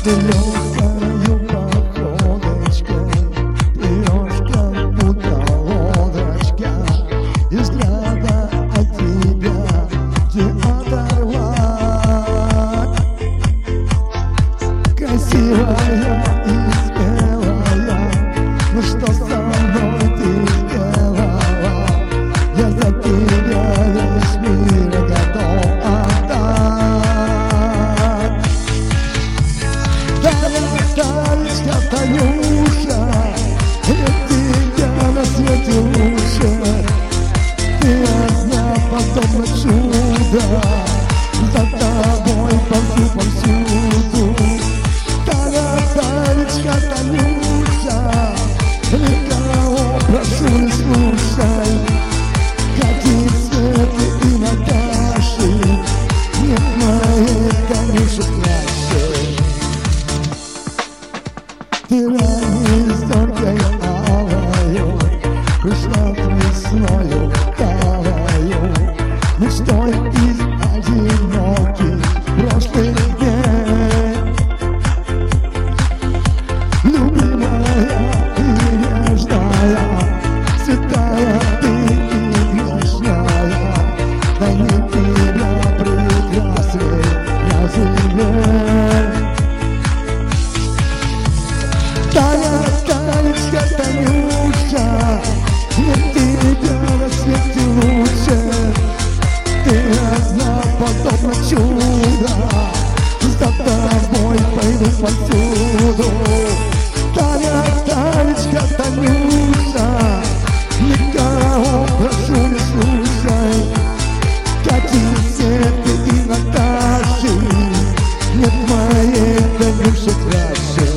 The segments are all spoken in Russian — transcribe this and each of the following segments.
легкою походочкой плывешь, как будто лодочка, и взгляда от тебя не оторвать. Красивая и смелая, ну что со мной ты сделала? Я за тебя весь мир готов отдать. Танечка, Танюша, нет тебя на свете лучше. Ты одна, подобно чудо, за тобой повсюду. Танечка, Танюша, никого прошу не слушай. Какие цветы и Наташи, нет моей Танюши краше. Ты ранее зоркой алою, пришла весною талою, мечтой из одиноких прошлых дней. Любимая и нежная, святая ты и грешная, да не тебя прекрасней на земле. Танечка, Танюша, нет тебя на свете лучше. Ты одна, подобно чудо, за тобой пойду повсюду. Танечка, Танюша, никого прошу не слушай. Какие цветы и Наташи, нет моей Танюши краше.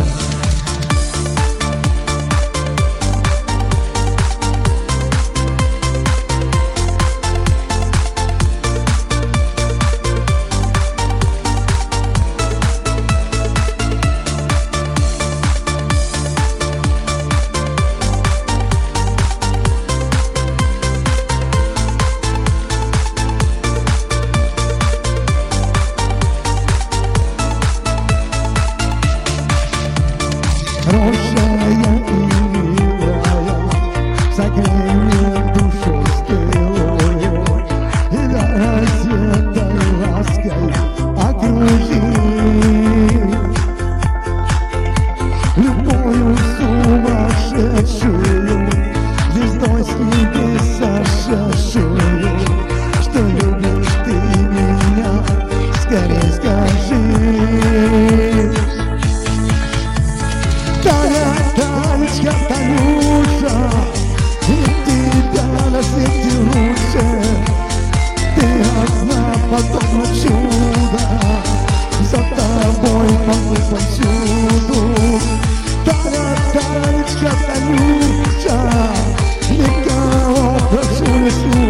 Хорошая и милая, согрей мне душу стылую и рассветой лаской окружи. Любовью сумасшедшую, звездой с небес сошедшую, что любишь ты меня, скорей скажи. Танечка, Танюша, нет тебя на свете лучше. Ты одна, подобно чудо, за тобой могу повсюду. Танечка, Танюша, никого прошу не слушай.